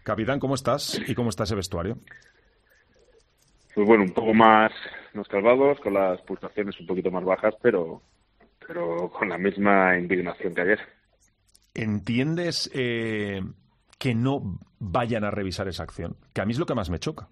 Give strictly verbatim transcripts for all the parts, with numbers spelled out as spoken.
Capitán, ¿cómo estás? ¿Y cómo está ese vestuario? Pues bueno, un poco más nos calvados, con las pulsaciones un poquito más bajas, pero, pero con la misma indignación que ayer. ¿Entiendes eh, que no vayan a revisar esa acción? Que a mí es lo que más me choca.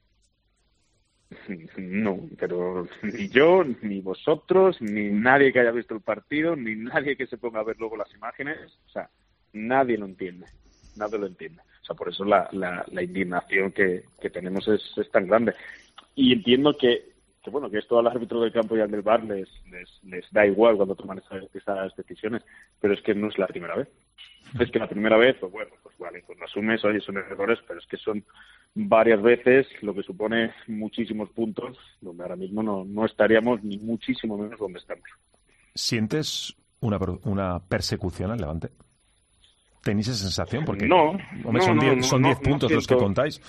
No, pero ni yo, ni vosotros, ni nadie que haya visto el partido, ni nadie que se ponga a ver luego las imágenes, o sea, nadie lo entiende, nadie lo entiende. O sea, por eso la, la, la indignación que, que tenemos es, es tan grande. Y entiendo que, que, bueno, que esto al árbitro del campo y al del V A R les, les, les da igual cuando toman esas, esas decisiones, pero es que no es la primera vez. Es que la primera vez, pues bueno, pues vale, pues lo asumes, oye, son errores, pero es que son varias veces, lo que supone muchísimos puntos, donde ahora mismo no, no estaríamos ni muchísimo menos donde estamos. ¿Sientes una, una persecución al Levante? ¿Tenéis esa sensación? Porque, No, hombre, no, son no, diez no, son no, diez no puntos los que siento, contáis.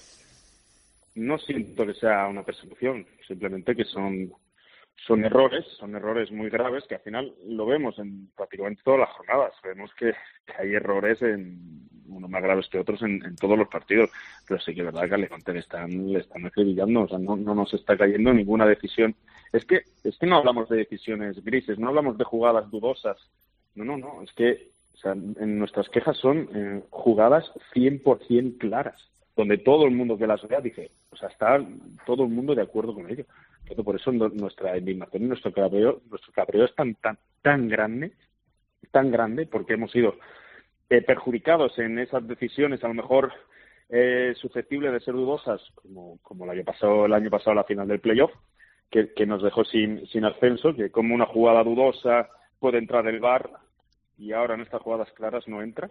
no siento que sea una persecución, simplemente que son son errores, son errores muy graves que al final lo vemos en prácticamente todas las jornadas. Vemos que, que hay errores, en unos más graves que otros, en, en todos los partidos. Pero sí que es verdad que al Levante le están, le están acribillando, o sea, no, no nos está cayendo ninguna decisión. Es que, es que no hablamos de decisiones grises, no hablamos de jugadas dudosas. No, no, no, es que o sea, en nuestras quejas son eh, jugadas cien por ciento claras, donde todo el mundo que las vea dice, o sea, está todo el mundo de acuerdo con ello. Entonces, por eso nuestra indignación y nuestro cabreo, nuestro cabreo es tan, tan, tan grande, tan grande, porque hemos sido eh, perjudicados en esas decisiones, a lo mejor eh, susceptibles de ser dudosas, como, como el año pasado, el año pasado la final del playoff, que, que nos dejó sin, sin ascenso, que como una jugada dudosa puede entrar el V A R y ahora en estas jugadas claras no entra.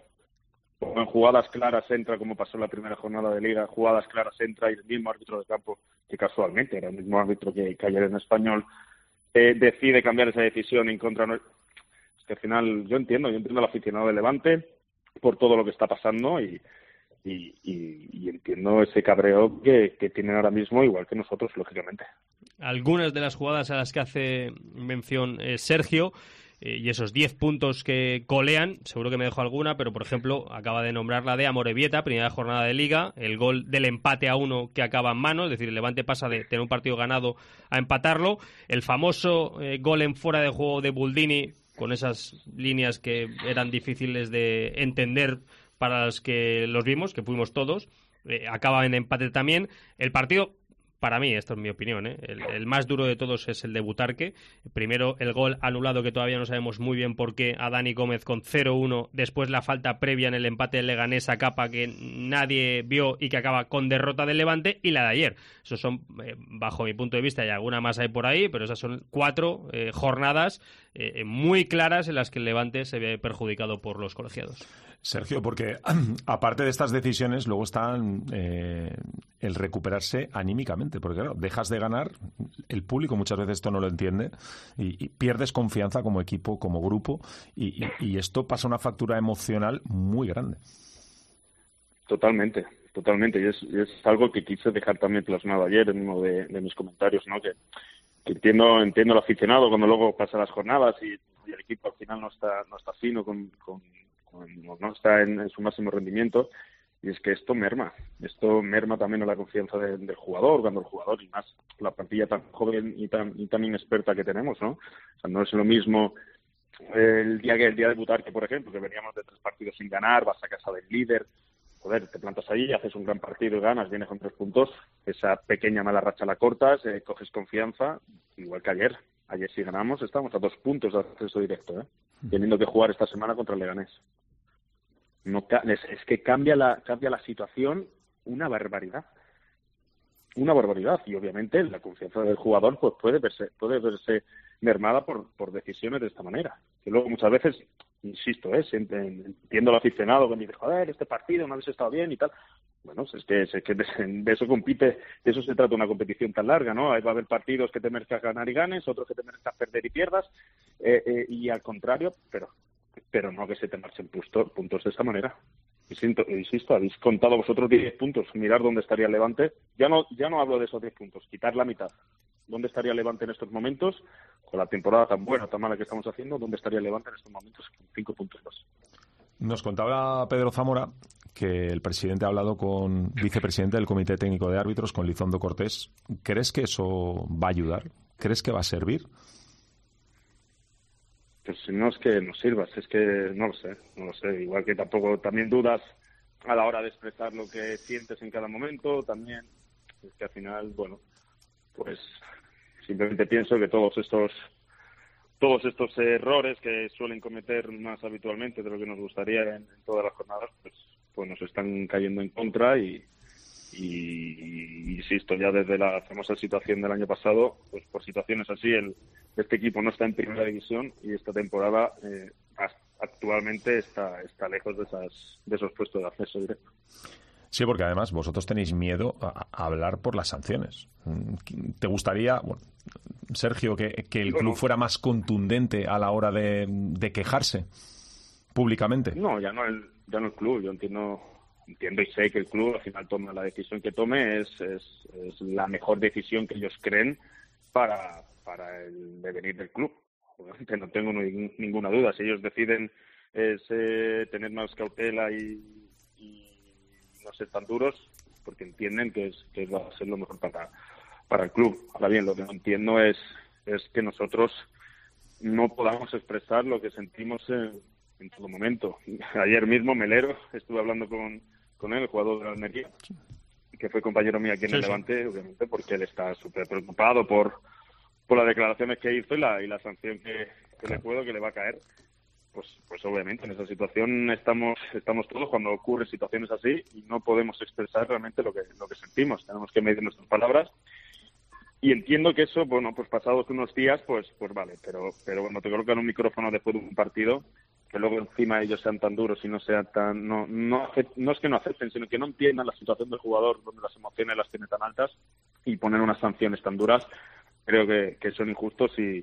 O en jugadas claras entra, como pasó en la primera jornada de Liga, jugadas claras entra y el mismo árbitro de campo, que casualmente era el mismo árbitro que, que ayer en Español, eh, decide cambiar esa decisión en contra. Es que al final yo entiendo, yo entiendo al aficionado de Levante por todo lo que está pasando y, y, y, y entiendo ese cabreo que, que tienen ahora mismo, igual que nosotros, lógicamente. Algunas de las jugadas a las que hace mención eh, Sergio, eh, y esos diez puntos que colean, seguro que me dejo alguna, pero por ejemplo acaba de nombrar la de Amorebieta, primera jornada de Liga, el gol del empate a uno que acaba en mano, es decir, el Levante pasa de tener un partido ganado a empatarlo, el famoso eh, gol en fuera de juego de Buldini, con esas líneas que eran difíciles de entender para los que los vimos, que fuimos todos, eh, acaba en empate también. El partido, para mí, esto es mi opinión, ¿eh? el, el más duro de todos es el de Butarque. Primero el gol anulado, que todavía no sabemos muy bien por qué, a Dani Gómez con cero uno, después la falta previa en el empate del Leganés a Capa que nadie vio y que acaba con derrota del Levante, y la de ayer. Esos son, eh, bajo mi punto de vista, y alguna más hay por ahí, pero esas son cuatro eh, jornadas eh, muy claras en las que el Levante se ve perjudicado por los colegiados. Sergio, porque aparte de estas decisiones, luego está eh, el recuperarse anímicamente, porque claro, dejas de ganar, el público muchas veces esto no lo entiende, y, y pierdes confianza como equipo, como grupo, y, y, y esto pasa una factura emocional muy grande. Totalmente, totalmente, y es, y es algo que quise dejar también plasmado ayer en uno de, de mis comentarios, ¿no? Que, que entiendo, entiendo al aficionado cuando luego pasa las jornadas y, y el equipo al final no está, no está fino con, con no está en, en su máximo rendimiento, y es que esto merma, esto merma también a la confianza de, del jugador, cuando el jugador, y más la plantilla tan joven y tan, y tan inexperta que tenemos, ¿no? O sea, no es lo mismo el día que el día de Butarque, por ejemplo, que veníamos de tres partidos sin ganar, vas a casa del líder, joder, te plantas ahí, haces un gran partido y ganas, vienes con tres puntos, esa pequeña mala racha la cortas, eh, coges confianza, igual que ayer. Ayer si ganamos estamos a dos puntos de acceso directo, ¿eh? Teniendo que jugar esta semana contra el Leganés. No, es, es que cambia la, cambia la situación una barbaridad. Una barbaridad. Y obviamente la confianza del jugador pues puede verse, puede verse mermada por, por decisiones de esta manera. Que luego muchas veces, insisto, ¿eh? entiendo al aficionado que me dice, joder, este partido no habéis estado bien y tal. Bueno, es que, es que de, de eso compite, de eso se trata una competición tan larga, ¿no? Ahí va a haber partidos que te merezcas ganar y ganes, otros que te merezcas perder y pierdas, eh, eh, y al contrario, pero pero no que se te marchen puntos, puntos de esa manera. Insisto, insisto, habéis contado vosotros diez puntos, mirar dónde estaría el Levante. Ya no, ya no hablo de esos diez puntos, quitar la mitad. ¿Dónde estaría el Levante en estos momentos? Con la temporada tan buena, tan mala que estamos haciendo, ¿dónde estaría el Levante en estos momentos? Con cinco puntos más. Nos contaba Pedro Zamora que el presidente ha hablado con vicepresidente del Comité Técnico de Árbitros, con Lizondo Cortés. ¿Crees que eso va a ayudar? ¿Crees que va a servir? Pues no es que nos sirvas, es que no lo sé, no lo sé. Igual que tampoco también dudas a la hora de expresar lo que sientes en cada momento, también es que al final, bueno, pues simplemente pienso que todos estos todos estos errores que suelen cometer más habitualmente de lo que nos gustaría en, en todas las jornadas, pues pues nos están cayendo en contra y, y, y insisto, ya desde la famosa situación del año pasado, pues por situaciones así, el, este equipo no está en primera división y esta temporada eh, actualmente está, está lejos de, esas, de esos puestos de acceso directo. Sí, porque además vosotros tenéis miedo a, a hablar por las sanciones. ¿Te gustaría, bueno, Sergio, que, que el bueno, club fuera más contundente a la hora de, de quejarse públicamente? No, ya no el, ya no el club. Yo entiendo entiendo y sé que el club al final toma la decisión que tome, es, es, es la mejor decisión que ellos creen para, para el devenir del club. Obviamente no tengo ni, ninguna duda. Si ellos deciden es, eh, tener más cautela y, y no ser tan duros, porque entienden que, es, que va a ser lo mejor para, para el club. Ahora bien, lo que no entiendo es, es que nosotros no podamos expresar lo que sentimos en, en todo momento. Ayer mismo Melero, estuve hablando con, con él, el jugador de la Almería, que fue compañero mío aquí en sí, el Levante, sí. Obviamente, porque él está súper preocupado por, por las declaraciones que hizo y la, y la sanción que, que le puedo, que le va a caer. Pues, pues obviamente en esa situación estamos estamos todos cuando ocurren situaciones así y no podemos expresar realmente lo que lo que sentimos. Tenemos que medir nuestras palabras y entiendo que eso, bueno, pues pasados unos días, pues pues vale, pero pero bueno, te colocan un micrófono después de un partido, que luego encima ellos sean tan duros y no sean tan no no no es que no acepten, sino que no entiendan la situación del jugador, donde las emociones las tiene tan altas y ponen unas sanciones tan duras. Creo que, que son injustos y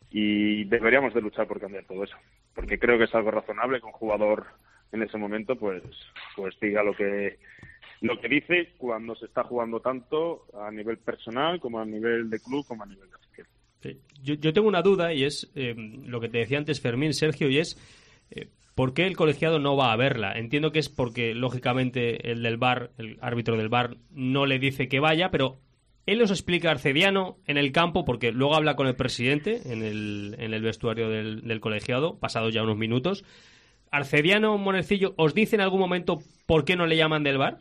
y deberíamos de luchar por cambiar todo eso, porque creo que es algo razonable que un jugador en ese momento pues pues diga lo que lo que dice cuando se está jugando tanto a nivel personal como a nivel de club como a nivel de afición. Sí. Yo, yo tengo una duda y es eh, lo que te decía antes Fermín, Sergio, y es eh, ¿por qué el colegiado no va a verla? Entiendo que es porque lógicamente el del V A R, el árbitro del V A R no le dice que vaya, pero él nos explica, Arcediano, en el campo, porque luego habla con el presidente en el, en el vestuario del, del colegiado, pasados ya unos minutos. Arcediano, Monecillo, ¿os dice en algún momento por qué no le llaman del V A R?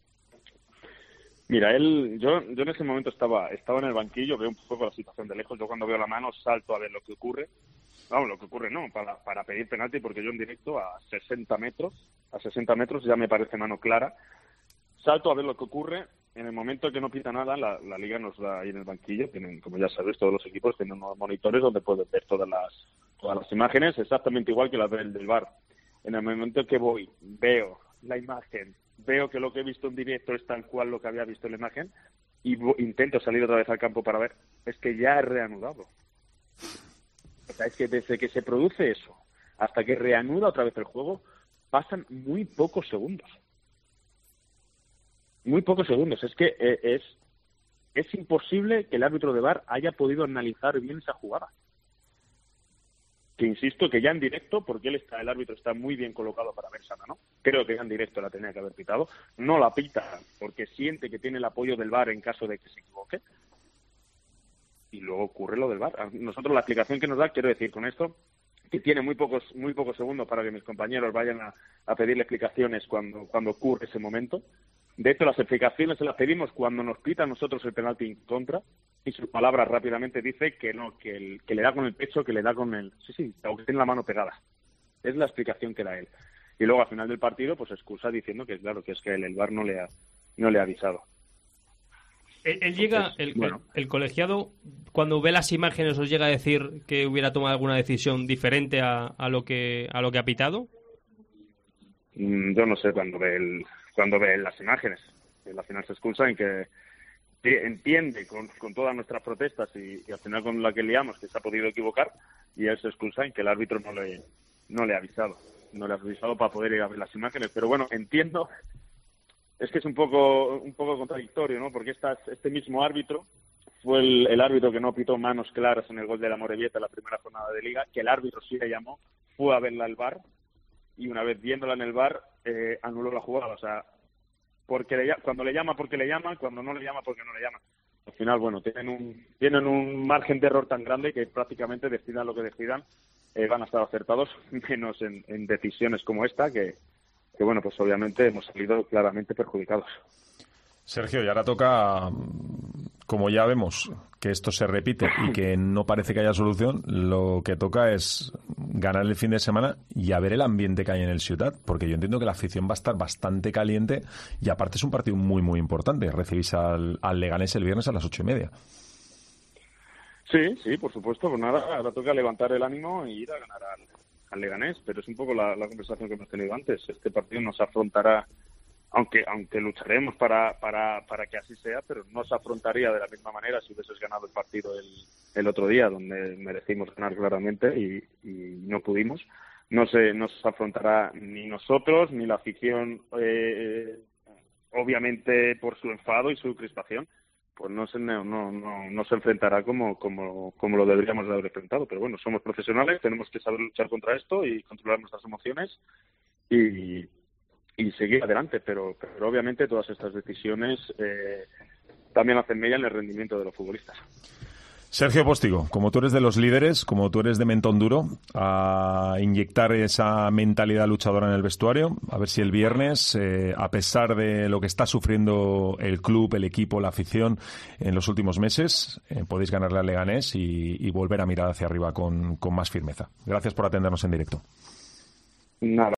Mira, él, yo, yo en ese momento estaba, estaba en el banquillo, veo un poco la situación de lejos. Yo cuando veo la mano salto a ver lo que ocurre. Vamos, lo que ocurre no, para, para pedir penalti, porque yo en directo a sesenta metros, a sesenta metros ya me parece mano clara. Salto a ver lo que ocurre. En el momento que no pita nada, la, la liga nos da ahí en el banquillo. Tienen, como ya sabéis, todos los equipos tienen unos monitores donde puedes ver todas las todas las imágenes, exactamente igual que las del, del V A R. En el momento que voy, veo la imagen, veo que lo que he visto en directo es tal cual lo que había visto en la imagen y intento salir otra vez al campo para ver, es que ya he reanudado. O sea, es que desde que se produce eso hasta que reanuda otra vez el juego, pasan muy pocos segundos. Muy pocos segundos. Es que eh, es es imposible que el árbitro de V A R haya podido analizar bien esa jugada. Que insisto que ya en directo, porque él está, el árbitro está muy bien colocado para ver esa mano. Creo que ya en directo la tenía que haber pitado. No la pita porque siente que tiene el apoyo del V A R en caso de que se equivoque. Y luego ocurre lo del V A R. Nosotros la explicación que nos da, quiero decir con esto, que tiene muy pocos muy pocos segundos para que mis compañeros vayan a, a pedirle explicaciones cuando cuando ocurre ese momento. De hecho, las explicaciones se las pedimos cuando nos pita a nosotros el penalti en contra y sus palabras rápidamente dice que no, que, el, que le da con el pecho, que le da con el... Sí, sí, aunque tiene la mano pegada. Es la explicación que da él. Y luego, al final del partido, pues excusa diciendo que, claro, que es que el, el V A R no le ha, no le ha avisado. Él, él llega, Entonces, el, bueno. el, el colegiado, cuando ve las imágenes, ¿os llega a decir que hubiera tomado alguna decisión diferente a, a, lo, que, a lo que ha pitado? Mm, yo no sé cuando ve el... cuando ve las imágenes. Al final se excusa en que entiende con, con todas nuestras protestas y, y al final con la que liamos que se ha podido equivocar y él se excusa en que el árbitro no le no le ha avisado. No le ha avisado para poder ir a ver las imágenes. Pero bueno, entiendo, es que es un poco un poco contradictorio, ¿no? Porque esta, este mismo árbitro fue el, el árbitro que no pitó manos claras en el gol de la Amorebieta en la primera jornada de Liga, que el árbitro sí le llamó, fue a verla al V A R y una vez viéndola en el V A R eh, anuló la jugada. O sea, porque le, cuando le llama porque le llama, cuando no le llama porque no le llama. Al final, bueno, tienen un tienen un margen de error tan grande que prácticamente decidan lo que decidan, eh, van a estar acertados, menos en, en decisiones como esta, que, que, bueno, pues obviamente hemos salido claramente perjudicados. Sergio, y ahora toca, como ya vemos que esto se repite y que no parece que haya solución, lo que toca es ganar el fin de semana y a ver el ambiente que hay en el Ciutat, porque yo entiendo que la afición va a estar bastante caliente y aparte es un partido muy, muy importante. Recibís al, al Leganés el viernes a las ocho y media. Sí, sí, por supuesto. Pues nada, ahora toca levantar el ánimo e ir a ganar al, al Leganés, pero es un poco la, la conversación que hemos tenido antes. Este partido nos afrontará, aunque aunque lucharemos para, para, para que así sea, pero no se afrontaría de la misma manera si hubieses ganado el partido el, el otro día, donde merecimos ganar claramente y, y no pudimos. No se nos afrontará ni nosotros, ni la afición, eh, obviamente por su enfado y su crispación, pues no se no, no, no se enfrentará como, como, como lo deberíamos de haber enfrentado. Pero bueno, somos profesionales, tenemos que saber luchar contra esto y controlar nuestras emociones y y seguir adelante, pero, pero obviamente todas estas decisiones eh, también hacen mella en el rendimiento de los futbolistas. Sergio Postigo, como tú eres de los líderes, como tú eres de mentón duro, a inyectar esa mentalidad luchadora en el vestuario, a ver si el viernes, eh, a pesar de lo que está sufriendo el club, el equipo, la afición en los últimos meses, eh, podéis ganarle al Leganés y, y volver a mirar hacia arriba con, con más firmeza. Gracias por atendernos en directo. Nada.